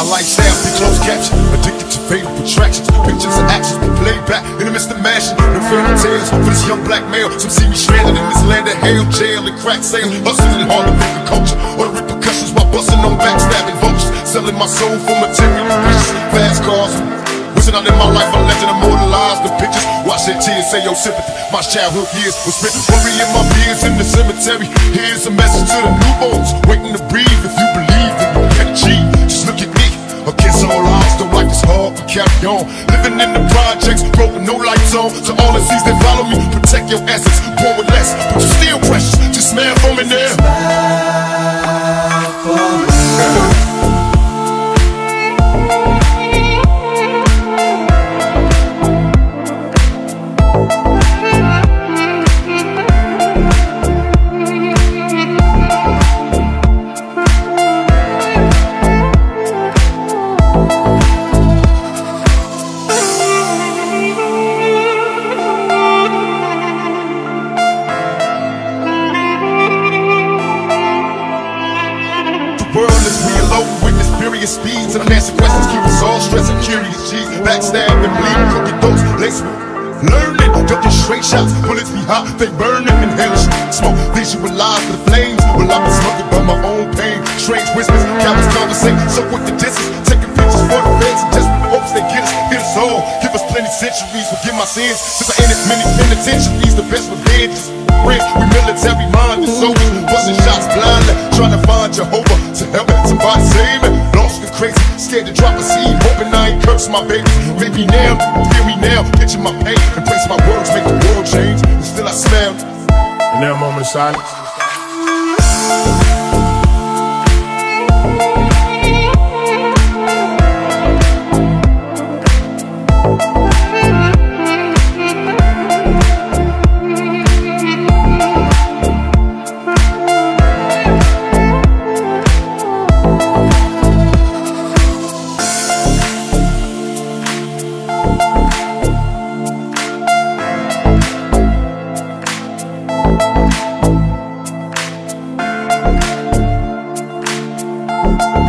My lifestyle be closed caption, addicted to fatal attractions. Pictures and actions be played back in the midst of mashing. No fairy tales for this young black male. Some see me stranded in this land of hell, jail and crack sale. Hustling hard to make a culture, or the repercussions while busting on backstabbing vultures. Selling my soul for material riches, fast cars. Wishing out in my life a legend immortalized the pictures. Watch their tears say your sympathy. My childhood years was spent worrying my beers in the cemetery. Here's a message to the newborns waiting to breathe. If you believe that you can achieve, just look at me. Against all odds, though life is hard, but carry on. Living in the projects, broken, no lights on. To all the seas that follow me, protect your essence. Born with less, but you're still precious. Just smile for me now. Speeds and unanswered questions keep us all stressed and curious. G's backstabbing, bleeding, crooked those lace learning, ducking straight shots. Bullets be hot, they burning in hellish smoke. Visualize the flames. Well, I've been smoking by my own pain. Strange whispers, cowards conversate. So with the distance, taking pictures for the feds and desperate hopes they get us all. Give us plenty centuries, forgive my sins. Since I ended many penitentiaries, the best revenge is rent. We military minded soldiers, busting shots blindly, trying to find Jehovah to help somebody save me. Crazy, scared to drop a seed, hoping I ain't curse my babies. Maybe now, feel me now, picture my pain, embrace my words, make the world change, and still I smell. And now a moment of silence. You.